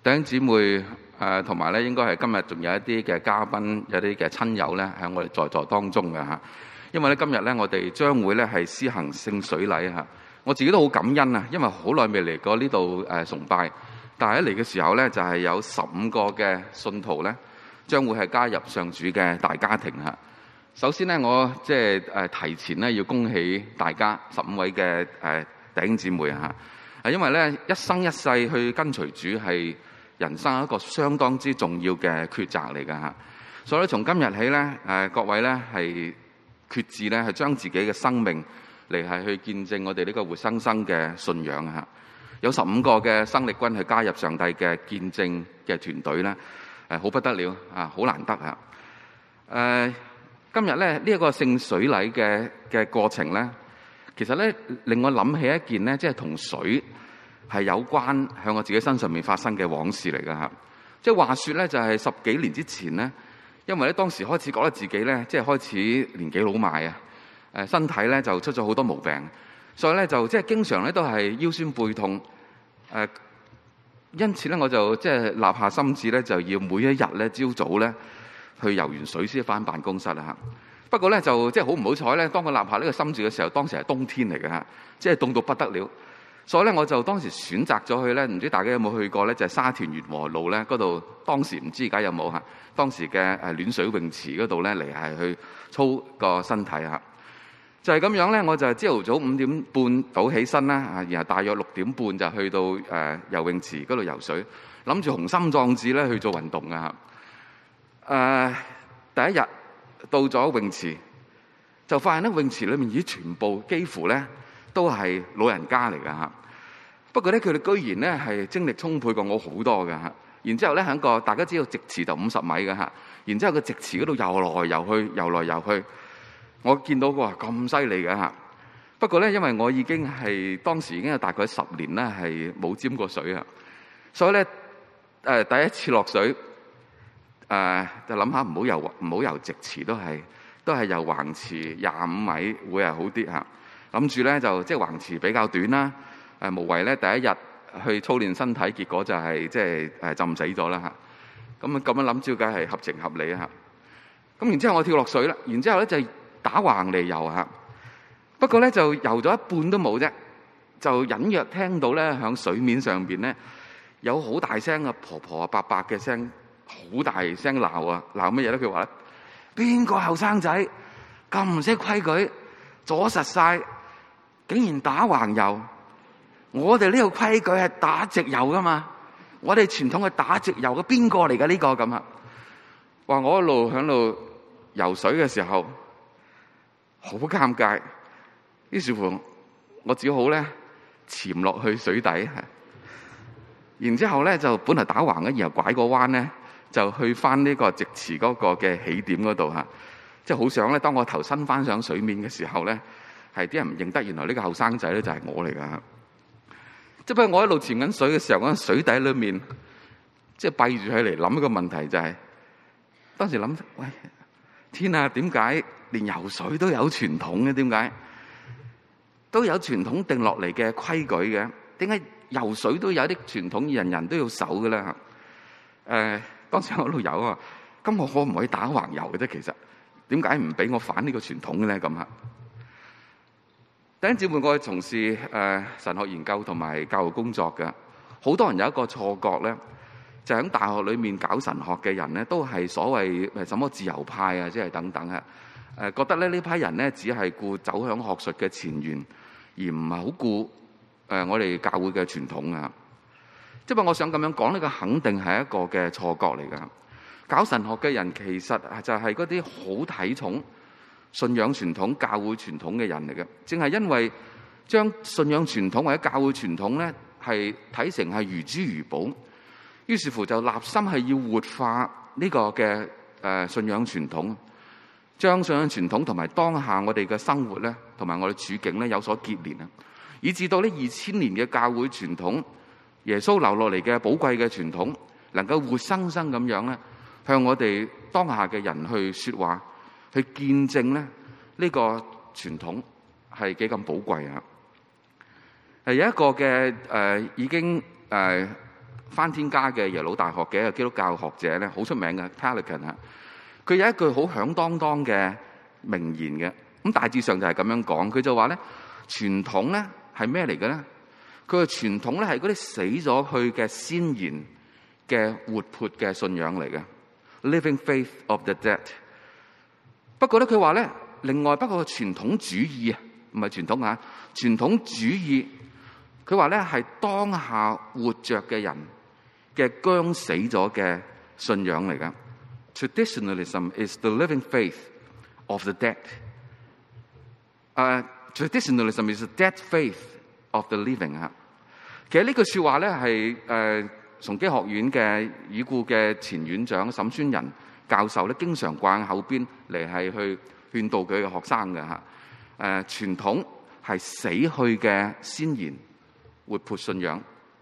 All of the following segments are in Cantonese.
弟兄姊妹同埋咧，應該係今日仲有一啲嘅嘉賓，有啲嘅親友咧，喺我哋在座當中嘅嚇。因為咧今日咧，我哋將會咧係施行聖水禮嚇。我自己都好感恩啊，因為好耐未嚟過呢度崇拜，但係一嚟嘅時候咧，就係有15個嘅信徒咧，將會係加入上主嘅大家庭嚇。首先咧，我即係提前咧要恭喜大家15位嘅弟兄姊妹嚇。因為咧一生一世去跟隨主係人生一個相當之重要嘅抉擇嚟㗎嚇，所以從今日起咧各位咧係決志咧係將自己嘅生命嚟係去見證我哋呢個活生生嘅信仰嚇。有15個嘅生力軍去加入上帝嘅見證嘅團隊咧，好不得了啊，好難得嚇。今日咧呢一個聖水禮嘅過程咧，其實咧令我諗起一件咧，即係同水係有關喺我自己身上面發生嘅往事嚟㗎嚇。即係話說咧，就係10幾年之前咧，因為咧當時開始覺得自己咧即係開始年紀老邁啊，身體咧就出咗好多毛病，所以咧就即係經常咧都係腰酸背痛，因此咧我就即係立下心志咧，就要每一日咧朝早咧去游完水先返辦公室啦嚇。不過咧就即係好唔好彩咧，當我立下呢個心志嘅時候，當時係冬天嚟嘅嚇，即係凍到不得了。所以咧我就當時選擇咗去咧，唔知大家有冇去過咧，就係沙田源禾路咧嗰度，當時唔知而家有冇嚇，當時嘅暖水泳池嗰度咧嚟係去操個身體嚇。就係咁樣咧，我就朝頭早5點半早起身啦，然後大約6點半就去到游泳池嗰度游水，諗住雄心壯志咧去做運動啊嚇。第一日到咗泳池，就發現咧泳池裏面已經全部幾乎咧都係老人家嚟㗎嚇。不過咧佢哋居然咧係精力充沛過我好多㗎嚇。然之後咧喺個大家知道直池就50米㗎嚇，然之後個直池嗰度游來游去，游來游去，我見到哇咁犀利㗎嚇。不過咧因為我已經係當時已經有大概10年咧係冇沾過水啊，所以咧第一次落水就諗下唔好游直池，都係游橫池25米會係好啲嚇。諗住咧就即係橫池比較短啦，無謂咧第一日去操練身體，結果就係即係浸死咗啦嚇。咁樣諗照計係合情合理啊嚇。咁然之後我跳落水啦，然之後咧就打橫嚟游嚇。不過咧就游咗一半都冇啫，就隱約聽到咧響水面上邊咧有好大聲嘅婆婆伯伯嘅聲，好大聲鬧啊！鬧乜嘢咧？佢話咧：邊個後生仔咁唔識規矩，阻實晒，竟然打橫游！我哋呢個規矩係打直游噶嘛，我哋傳統係打直游嘅，邊個嚟㗎呢個咁啊？話我一路喺度游水嘅時候好尷尬，於是乎我只好咧潛落去水底，然之後咧就本來打橫嘅，然後拐個彎咧就去翻呢個直池嗰個嘅起點嗰度嚇，即係好想咧當我頭伸翻上水面嘅時候咧，係啲人唔認得原來呢個後生仔咧就係我嚟㗎。即係不過我一路潛緊水嘅時候，嗰水底裏面即係閉住起嚟諗一個問題就係，當時諗喂天啊，點解連游水都有傳統嘅？點解都有傳統定落嚟嘅規矩嘅？點解游水都有啲傳統，人人都要守嘅咧？當時我喺度游啊，咁我可唔可以打橫游嘅啫？其實點解唔俾我反呢個傳統嘅咧？咁啊，弟兄姊妹，我係從事神學研究同埋教育工作嘅，好多人有一個錯覺咧，就喺大學裏面搞神學嘅人咧，都係所謂什麼自由派啊，即係等等啊，覺得咧呢批人咧只係顧走向學術嘅前沿，而唔係好顧我哋教會嘅傳統啊。即係我想咁樣講，呢個肯定係一個嘅錯覺嚟㗎。搞神學嘅人其實就係嗰啲好睇重信仰傳統、教會傳統嘅人嚟嘅，正係因為將信仰傳統或者教會傳統咧係睇成係如珠如寶，於是乎就立心係要活化呢個嘅信仰傳統，將信仰傳統同埋當下我哋嘅生活咧，同埋我哋處境咧有所結連啊，以至到呢2000年嘅教會傳統，耶穌留落嚟嘅寶貴嘅傳統，能夠活生生咁樣咧，向我哋當下嘅人去說話，去見證咧呢個傳統係幾咁寶貴啊！有一個嘅已經翻天家嘅耶魯大學嘅一個基督教學者咧，好出名嘅 Calican 啊，佢有一句好響當當嘅名言嘅，咁大致上就係咁樣講，佢就話咧，傳統咧係咩嚟嘅咧？佢嘅傳統咧係嗰啲死咗去嘅先賢嘅活潑嘅信仰嚟嘅 ，living faith of the dead。不過咧，佢話咧，另外不過傳統主義啊，唔係傳統啊，傳統主義，佢話咧係當下活着嘅人嘅僵死咗嘅信仰嚟噶。Traditionalism is the living faith of the dead. Traditionalism is the dead faith of the living 啊。其實呢句說話咧係崇基學院嘅已故嘅前院長沈宣仁教授咧，經常掛喺後邊嚟係去勸導佢嘅學生嘅嚇。傳統係死去嘅先賢活潑信仰，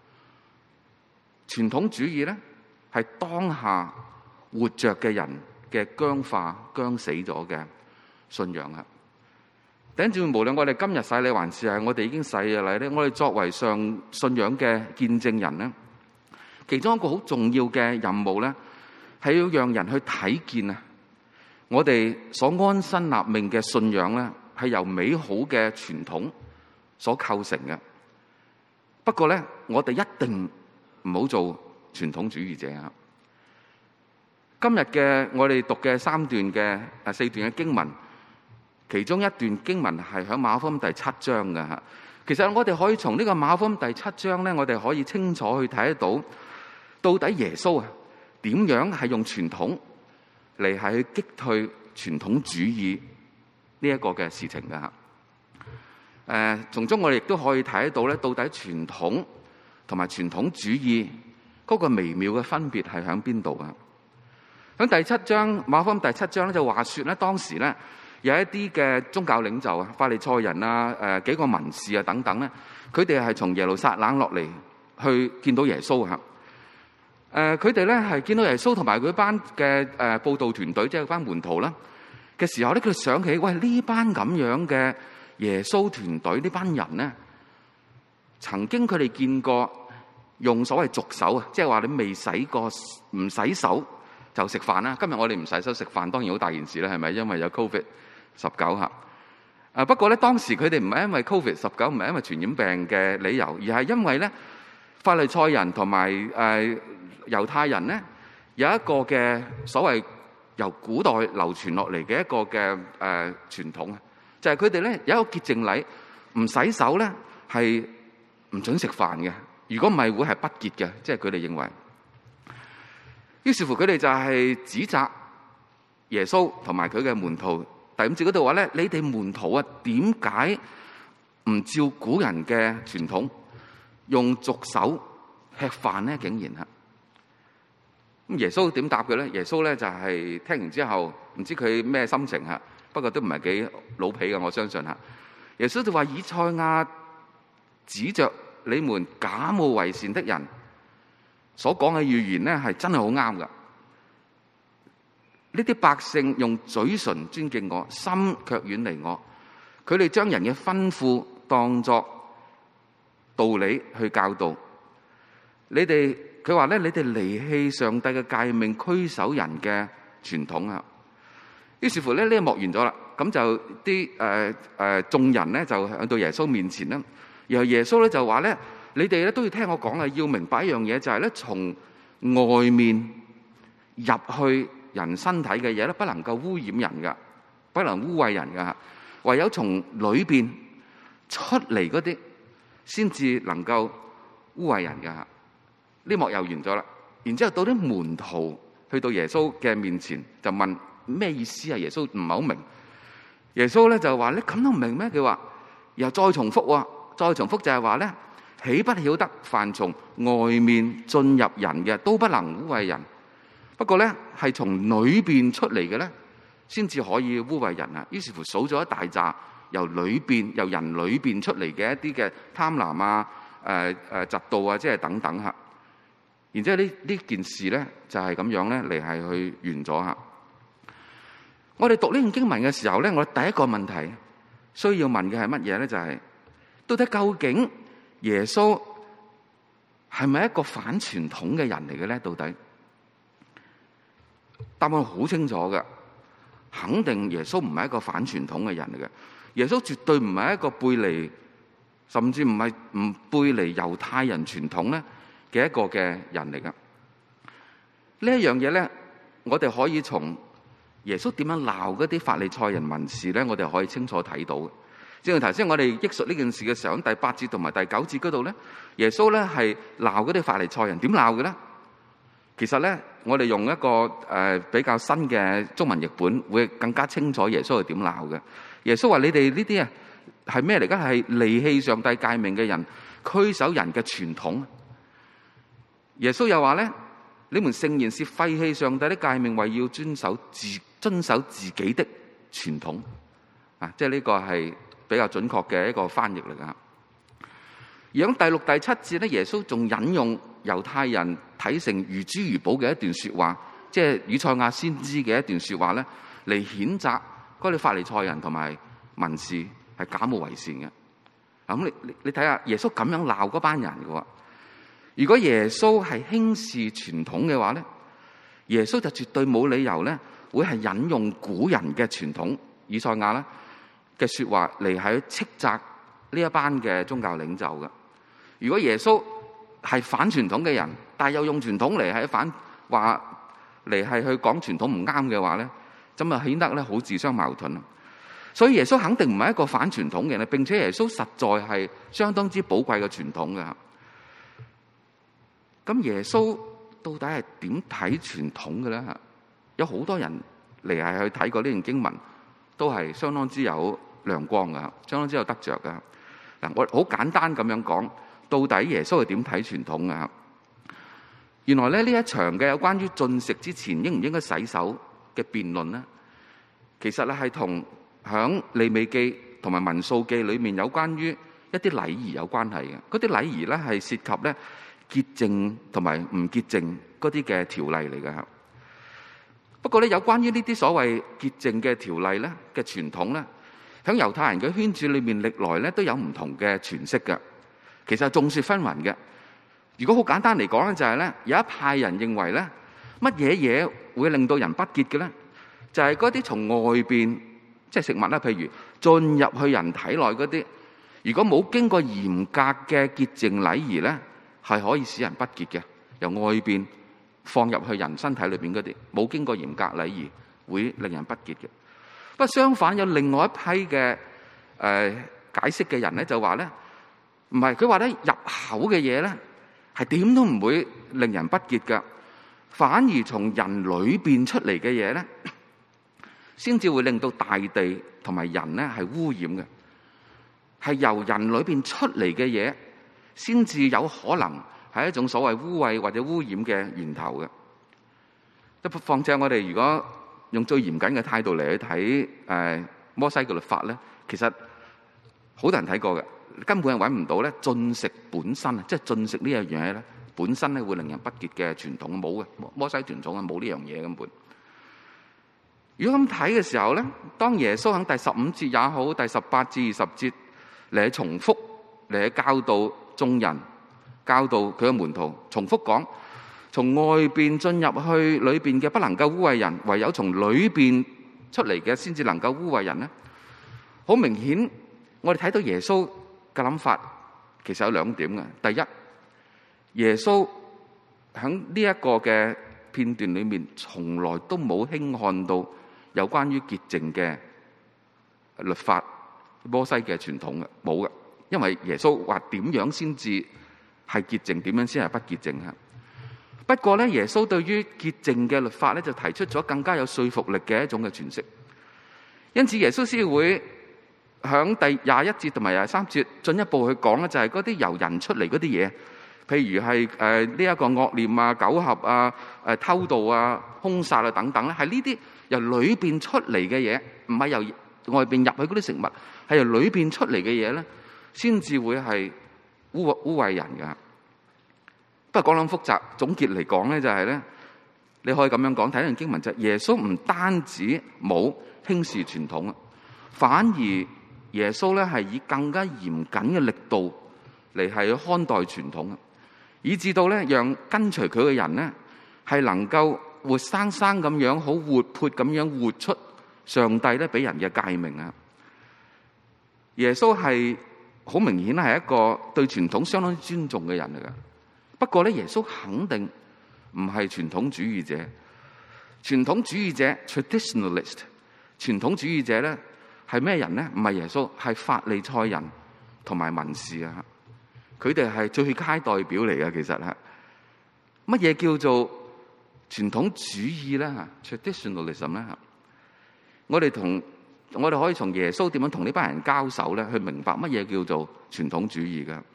傳統主義咧係當下活着嘅人嘅僵化、僵死咗嘅信仰啊！弟兄姊妹，無論我哋今日洗禮還是係我哋已經洗咗禮咧，我哋作為上信仰嘅見證人咧，其中一個好重要嘅任務咧，係要讓人去睇見啊！我哋所安身立命嘅信仰咧，係由美好嘅傳統所構成嘅。不過咧，我哋一定唔好做傳統主義者啊！今日嘅我哋讀嘅4段嘅經文，其中一段經文係喺馬可福音第7章嘅嚇。其實我哋可以從呢個馬可福音第7章咧，我哋可以清楚去睇得到底耶穌啊點樣係用傳統嚟係去擊退傳統主義呢一個嘅事情嘅嚇。從中我哋亦都可以睇得到咧，到底傳統同埋傳統主義嗰個微妙嘅分別係喺邊度啊？喺第7章馬可福音第7章咧，就話說咧，當時咧有一啲嘅宗教領袖啊、法利賽人啊、幾個文士啊等等咧，佢哋係從耶路撒冷落嚟去見到耶穌嚇。佢哋咧係見到耶穌同埋佢班嘅佈道團隊，即係班門徒啦嘅時候咧，佢哋想起，喂，呢班咁樣嘅耶穌團隊呢班人咧，曾經佢哋見過用所謂俗手啊，即係話你未洗過唔洗手就食飯啦。今日我哋唔洗手食飯，當然好大件事啦，係咪？因為有 COVID-19嚇。不過咧，當時佢哋唔係因為 COVID-19，唔係因為傳染病嘅理由，而係因為咧法利賽人同埋猶太人咧有一個嘅所謂由古代流傳落嚟嘅一個嘅傳統啊，就係佢哋咧有一個潔淨禮，唔洗手咧係唔準食飯嘅。如果唔係會係不潔嘅，即係佢哋認為。於是乎佢哋就係指責耶穌同埋佢嘅門徒。第5節嗰度話咧，你哋門徒啊，點解唔照古人嘅傳統用俗手吃飯咧？竟然嚇！咁耶穌點答佢咧？耶穌咧就係聽完之後唔知佢咩心情嚇，不過都唔係幾老皮嘅，我相信嚇。耶穌就話：以賽亞指着你們假冒為善的人所講嘅預言咧，係真係好啱噶。呢啲百姓用嘴唇尊敬我，心卻遠離我。佢哋將人嘅吩咐當作道理去教導。佢話咧，你哋離棄上帝嘅誡命，拘守人嘅傳統啊。於是乎咧，呢個默完咗啦。咁就啲眾人咧就去到耶穌面前啦。然後耶穌咧就話咧，你哋咧都要聽我講啊，要明白一樣嘢，就係咧從外面入去人身體嘅嘢咧，不能夠污染人噶，不能污穢人噶，唯有從裏邊出嚟嗰啲，先至能夠污穢人噶。呢幕又完咗啦。然之後到啲門徒去到耶穌嘅面前，就問咩意思啊？耶穌唔係好明。耶穌咧就話：你咁都唔明咩？佢話，然後再重複就係話咧，豈不曉得凡從外面進入人嘅都不能污穢人，不過咧係從裏邊出嚟嘅咧，先至可以污穢人啊。於是乎數咗一大紮由人裏邊出嚟嘅一啲嘅貪婪啊、嫉妒啊，即係等等嚇。然之後呢件事咧就係咁樣咧嚟係去完咗嚇。我哋讀呢段經文嘅時候咧，我哋第一個問題需要問嘅係乜嘢咧？就係到底究竟耶穌係咪一個反傳統嘅人嚟嘅咧？到底答案好清楚嘅，肯定耶穌唔係一個反傳統嘅人嚟嘅。耶穌絕對唔係一個背離，甚至唔背離猶太人傳統咧嘅一個嘅人嚟噶。呢一樣嘢咧，我哋可以從耶穌點樣鬧嗰啲法利賽人文士咧，我哋可以清楚睇到。正如頭先我哋憶述呢件事嘅時候，喺第8節同埋第9節嗰度咧，耶穌咧係鬧嗰啲法利賽人，點鬧嘅咧？其實咧，我哋用一個比較新嘅中文譯本，會更加清楚耶穌係點鬧嘅。耶穌話：你哋呢啲啊係咩嚟㗎？係離棄上帝誡命嘅人，拘守人嘅傳統。耶穌又話咧：你們誠然是廢棄上帝的誡命，為要遵守自己的傳統。啊，即係呢個係比較準確嘅一個翻譯嚟㗎。而喺第6、第7節咧，耶穌仲引用猶太人睇成如珠如寶嘅一段說話，即係以賽亞先知嘅一段說話咧，嚟譴責嗰啲法利賽人同埋文士係假冒為善嘅。咁你睇下耶穌咁樣鬧嗰班人嘅話，如果耶穌係輕視傳統嘅話咧，耶穌就絕對冇理由咧會係引用古人嘅傳統以賽亞啦嘅說話嚟喺斥責呢一班嘅宗教領袖嘅。如果耶穌係反傳統嘅人，但係又用傳統嚟係反話嚟係去講傳統唔啱嘅話咧，咁啊顯得咧好自相矛盾。所以耶穌肯定唔係一個反傳統嘅人，並且耶穌實在係相當之寶貴嘅傳統嘅。咁耶穌到底係點睇傳統嘅咧？有好多人嚟係去睇過呢段經文，都係相當之有亮光嘅，相當之有得着嘅。嗱，我好簡單咁樣講，到底耶穌係點睇傳統嘅？原來咧呢一場嘅有關於進食之前應唔應該洗手嘅辯論咧，其實咧係同響利未記同埋民數記裏面有關於一啲禮儀有關係嘅。嗰啲禮儀咧係涉及咧潔淨同埋唔潔淨嗰啲嘅條例嚟嘅。不過咧有關於呢啲所謂潔淨嘅條例咧嘅傳統咧，喺猶太人嘅圈子裏面歷來咧都有唔同嘅詮釋嘅。其實眾說紛紜嘅。如果好簡單嚟講咧，就係咧有一派人認為咧，乜嘢嘢會令到人不潔嘅咧？就係嗰啲從外邊即係食物啦，譬如進入去人體內嗰啲，如果冇經過嚴格嘅潔淨禮儀咧，係可以使人不潔嘅。由外邊放入去人身體裏邊嗰啲，冇經過嚴格禮儀，會令人不潔嘅。不過相反，有另外一批嘅解釋嘅人咧，就話咧唔係，佢話咧入口嘅嘢咧係點都唔會令人不潔㗎，反而從人裏邊出嚟嘅嘢咧，先至會令到大地同埋人咧係污染嘅。係由人裏邊出嚟嘅嘢，先至有可能係一種所謂污穢或者污染嘅源頭嘅。況且我哋如果用最嚴謹嘅態度嚟去睇摩西嘅律法咧，其實好多人睇過嘅，根本係揾唔到咧進食本身啊，即係進食呢樣嘢咧本身咧會令人不潔嘅傳統，冇嘅。摩西傳統啊冇呢樣嘢根本。如果咁睇嘅時候咧，當耶穌喺第15節也好，第18至20節嚟去重複嚟去教導眾人，教導佢嘅門徒，重複講從外邊進入去裏邊嘅不能夠污穢人，唯有從裏邊出嚟嘅先至能夠污穢人咧。好明顯，我哋睇到耶穌嘅諗法其實有兩點嘅。第一，耶穌喺呢一個嘅片段裏面，從來都冇輕看到有關於潔淨嘅律法、摩西嘅傳統嘅，冇嘅。因為耶穌話點樣先至係潔淨，點樣先係不潔淨啊。不過咧，耶穌對於潔淨嘅律法咧，就提出咗更加有說服力嘅一種嘅詮釋。因此，耶穌先會響第21節同埋23節進一步去講咧，就係嗰啲由人出嚟嗰啲嘢，譬如係呢一個惡念啊、苟合啊、偷盜啊、兇殺啊等等咧，係呢啲由裏邊出嚟嘅嘢，唔係由外邊入去嗰啲食物，係由裏邊出嚟嘅嘢咧，先至會係污穢人噶。不過講咁複雜，總結嚟講咧就係咧，你可以咁樣講，睇呢段經文就係耶穌唔單止冇輕視傳統啊，反而耶穌咧係以更加嚴謹嘅力度嚟係看待傳統啊。 以至到咧讓跟隨佢嘅人咧係能夠活生生咁樣好活潑咁樣活出上帝咧俾人嘅誡命啊！耶穌係好明顯係一個對傳統相當尊重嘅人嚟噶。不過咧，耶穌肯定唔係傳統主義者。傳統主義者 traditionalist， 傳統主義者咧係咩人咧？唔係耶穌，係法利賽人同埋文士啊！佢哋係最佳代表嚟嘅，其實係乜嘢叫做傳統主義咧？traditionalism 咧？我哋可以從耶穌點樣同呢班人交手咧，去明白乜嘢叫做傳統主義嘅。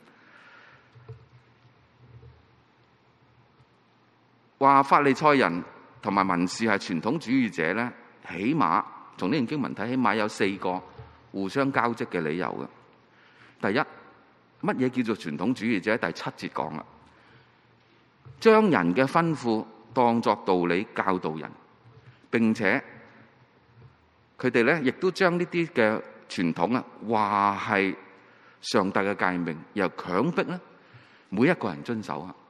話法利賽人同埋文士係傳統主義者咧，起碼從呢段經文睇，起碼有4個互相交織嘅理由嘅。第一，乜嘢叫做傳統主義者？第7節講啦，將人嘅吩咐當作道理教導人，並且佢哋咧亦都將呢啲嘅傳統啊話係上帝嘅誡命，又強迫咧每一個人遵守啊。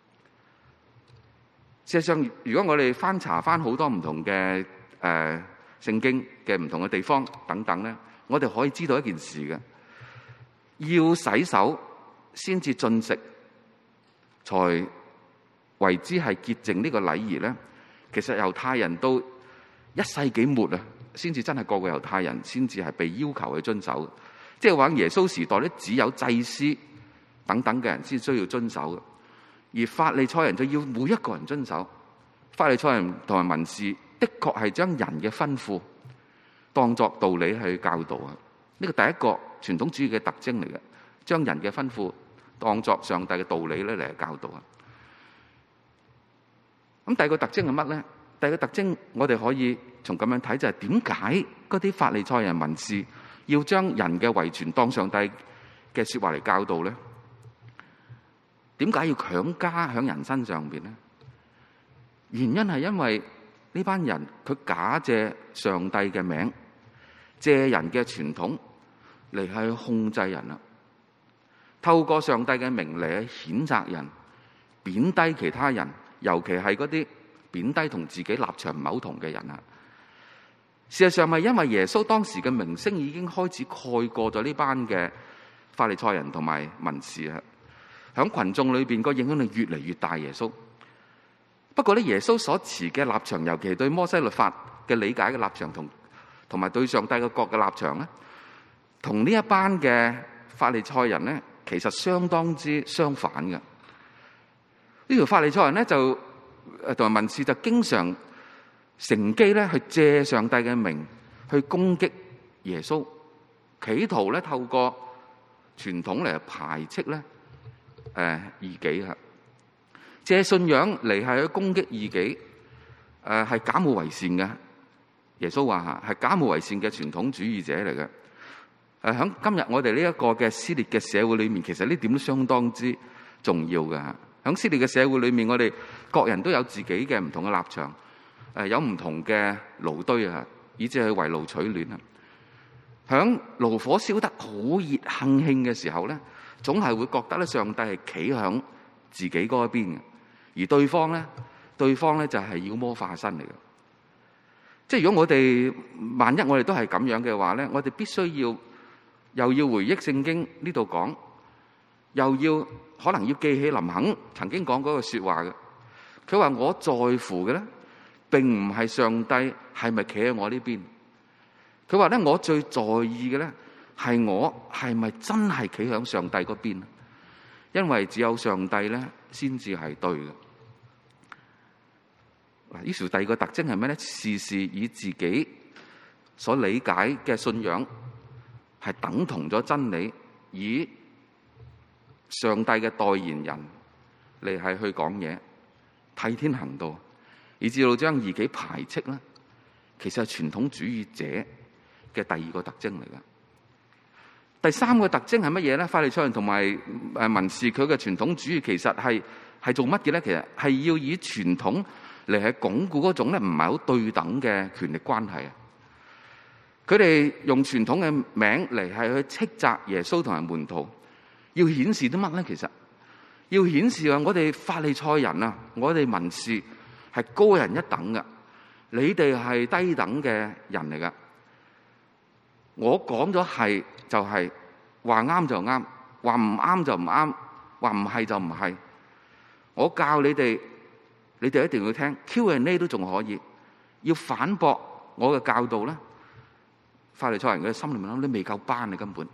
事實上，如果我哋翻查翻好多唔同嘅聖經嘅唔同嘅地方等等咧，我哋可以知道一件事嘅，要洗手先至進食，才為之係潔淨呢個禮儀咧。其實猶太人到1世紀末啊，先至真係個個猶太人先至係被要求去遵守。即係話耶穌時代咧，只有祭司等等嘅人先需要遵守嘅。而法利賽人就要每一個人遵守。法利賽人同埋文士的確係將人嘅吩咐當作道理去教導啊！呢個第一個傳統主義嘅特徵嚟嘅，將人嘅吩咐當作上帝嘅道理咧嚟教導啊！咁第二個特徵係乜咧？第二個特徵我哋可以從咁樣睇，就係點解嗰啲法利賽人文士要將人嘅遺傳當上帝嘅說話嚟教導咧？點解要強加喺人身上邊咧？原因係因為呢班人佢假借上帝嘅名，借人嘅傳統嚟去控制人啦，透過上帝嘅名嚟去譴責人、貶低其他人，尤其係嗰啲貶低同自己立場唔係好同嘅人啊。事實上係因為耶穌當時嘅名聲已經開始蓋過咗呢班嘅法利賽人同埋文士啊。喺群眾裏邊個影響力越嚟越大。耶穌不過咧，耶穌所持嘅立場，尤其對摩西律法嘅理解嘅立場，同埋對上帝嘅國嘅立場咧，同呢一班嘅法利賽人咧，其實相當之相反嘅。呢條法利賽人咧就同埋文士就經常乘機咧去借上帝嘅名去攻擊耶穌，企圖咧透過傳統嚟排斥咧異己啊，借信仰嚟係去攻擊異己，係假冒為善嘅。耶穌話係假冒為善嘅傳統主義者嚟嘅。喺今日我哋呢一個嘅撕裂嘅社會裏面，其實呢點都相當之重要嘅。喺撕裂嘅社會裏面，我哋各人都有自己嘅唔同嘅立場，有唔同嘅爐堆啊，以至係圍爐取暖啊。喺爐火燒得好熱烘興嘅時候咧，總係會覺得咧上帝係企響自己嗰一邊嘅，而對方咧就係妖魔化身嚟嘅。即係如果萬一我哋都係咁樣嘅話咧，我哋必須又要回憶聖經呢度講，又要可能要記起林肯曾經講嗰個說話嘅。佢話我在乎嘅咧，並唔係上帝係咪企喺我呢邊。佢話咧，我最在意嘅咧，係我係咪真係企喺上帝嗰邊？因為只有上帝咧，先至係對嘅。嗱，於是第二個特徵係咩咧？事事以自己所理解嘅信仰係等同咗真理，以上帝嘅代言人嚟係去講嘢，替天行道，以至到將異己排斥啦。其實係傳統主義者嘅第二個特徵嚟嘅。第三個特徵係乜嘢咧？法利賽人同埋文士佢嘅傳統主義其實係做乜嘅咧？其實係要以傳統嚟係鞏固嗰種咧唔係好對等嘅權力關係啊！佢哋用傳統嘅名嚟係去斥責耶穌同埋門徒，要顯示啲乜咧？其實要顯示我哋法利賽人啊，我哋文士係高人一等噶，你哋係低等嘅人嚟噶。我講咗係就係，話啱就啱，話唔啱就唔啱，話唔係就唔係。我教你哋，你哋一定要聽。Q&A 都仲可以，要反駁我嘅教導咧，法利賽人嘅心裏面諗，你未夠班，你根本。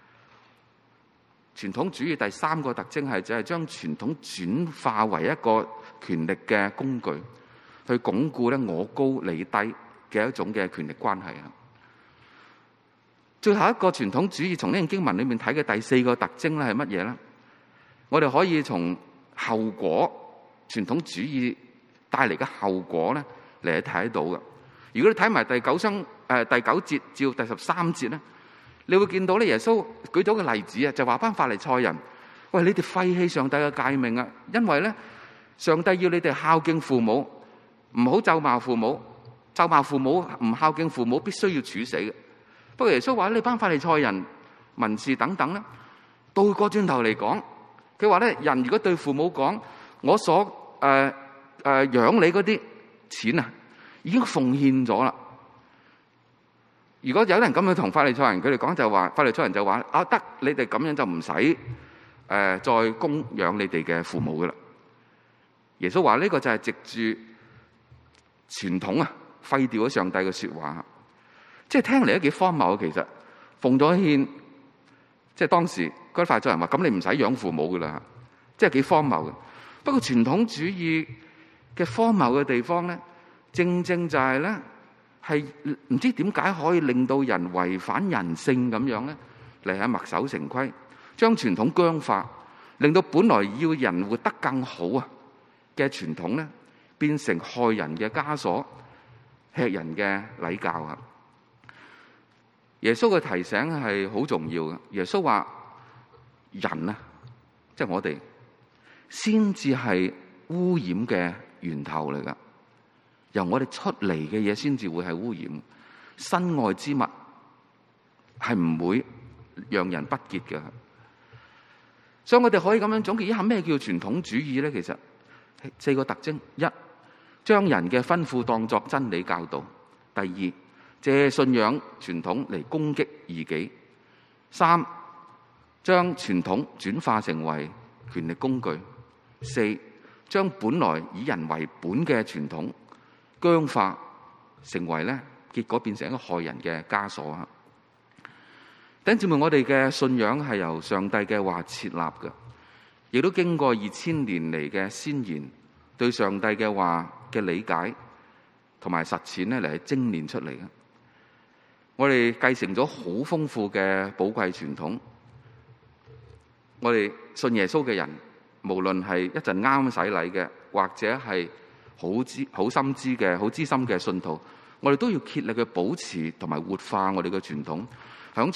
傳統主義第三個特徵係就係將傳統轉化為一個權力嘅工具，去鞏固咧我高你低嘅一種嘅權力關係啊。最後一個傳統主義從呢段經文裏面睇嘅第四個特徵咧係乜嘢咧？我哋可以從後果，傳統主義帶嚟嘅後果咧嚟睇到嘅。如果你睇埋第九節至到第13節咧，你會見到咧耶穌舉咗個例子啊，就話班法利賽人，喂，你哋廢棄上帝嘅誡命啊，因為咧上帝要你哋孝敬父母，唔好咒罵父母，咒罵父母唔孝敬父母必須要處死嘅。不過耶穌話你班法利賽人、文士等等咧，倒過轉頭嚟講，佢話咧人如果對父母講，我所養你嗰啲錢啊，已經奉獻咗啦。如果有人咁樣同法利賽人佢哋講，就話法利賽人就話啊，得你哋咁樣就唔使再供養你哋嘅父母噶啦。耶穌話呢個就係藉住傳統啊，廢掉咗上帝嘅說話。即係聽嚟都幾荒謬。其實奉咗獻，即係當時嗰啲法利賽人話，咁你唔使養父母噶啦，即係幾荒謬嘅。不過傳統主義嘅荒謬嘅地方咧，正正就係咧，係唔知點解可以令到人違反人性咁樣咧，嚟係墨守成規，將傳統僵化，令到本來要人活得更好啊嘅傳統咧，變成害人嘅枷鎖，吃人嘅禮教啊！耶穌嘅提醒係好重要嘅。耶穌話：人啊，即係我哋，先至係污染嘅源頭嚟噶。由我哋出嚟嘅嘢先至會係污染。身外之物係唔會讓人不潔嘅。所以我哋可以咁樣總結一下咩叫傳統主義咧？其實4個特徵：一，將人嘅吩咐當作真理教導；第二，借信仰傳統嚟攻擊異己；三，將傳統轉化成為權力工具；四，將本來以人為本嘅傳統僵化，成為咧結果變成一個害人嘅枷鎖啊！弟兄姊妹，我哋嘅信仰係由上帝嘅話設立嘅，亦都經過2000年嚟嘅先賢對上帝嘅話嘅理解同埋實踐咧嚟精煉出嚟嘅。我哋繼承咗好豐富嘅寶貴傳統。我哋信耶穌嘅人，無論係一陣啱洗禮嘅，或者係好深知嘅、好資深嘅信徒，我哋都要竭力去保持同埋活化我哋嘅傳統。響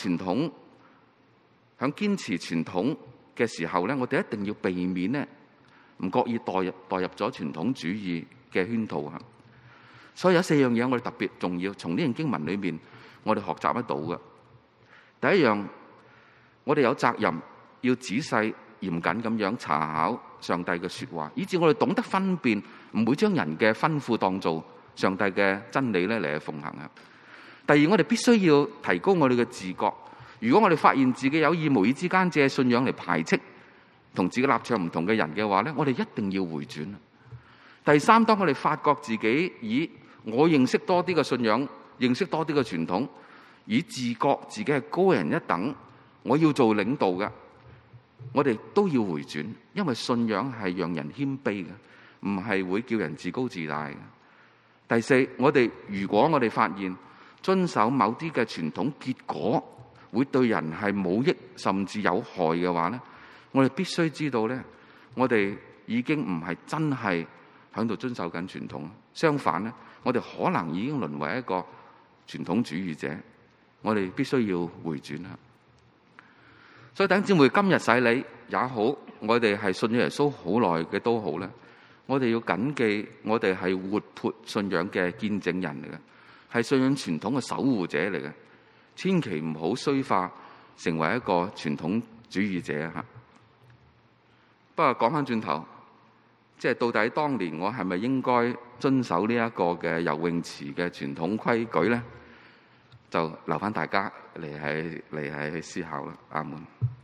堅持傳統嘅時候咧，我哋一定要避免咧唔覺意代入咗傳統主義嘅圈套啊！所以有4樣嘢我哋特別重要，從呢段經文裏面我哋學習得到嘅。第一樣，我哋有責任要仔細嚴謹咁樣查考上帝嘅說話，以致我哋懂得分辨，唔會將人嘅吩咐當做上帝嘅真理咧嚟去奉行啊。第二，我哋必須要提高我哋嘅自覺。如果我哋發現自己有意無意之間借信仰嚟排斥同自己立場唔同嘅人嘅話咧，我哋一定要回轉。第三，當我哋發覺自己我認識多啲嘅信仰，認識多啲嘅傳統，以自覺自己係高人一等，我要做領導嘅，我哋都要回轉，因為信仰係讓人謙卑嘅，唔係會叫人自高自大嘅。第四，如果我哋發現遵守某啲嘅傳統，結果會對人係冇益甚至有害嘅話咧，我哋必須知道咧，我哋已經唔係真係喺度遵守緊傳統。相反咧，我哋可能已經淪為一個傳統主義者。我哋必須要回轉啦。所以弟兄姊妹，今日洗禮也好，我哋係信咗耶穌好耐嘅都好咧，我哋要謹記，我哋係活潑信仰嘅見證人嚟嘅，係信仰傳統嘅守護者嚟嘅，千祈唔好衰化成為一個傳統主義者吓。 不過講翻轉頭，即係到底當年我係咪應該遵守呢一個嘅游泳池嘅傳統規矩咧？就留翻大家嚟係去思考啦。阿門。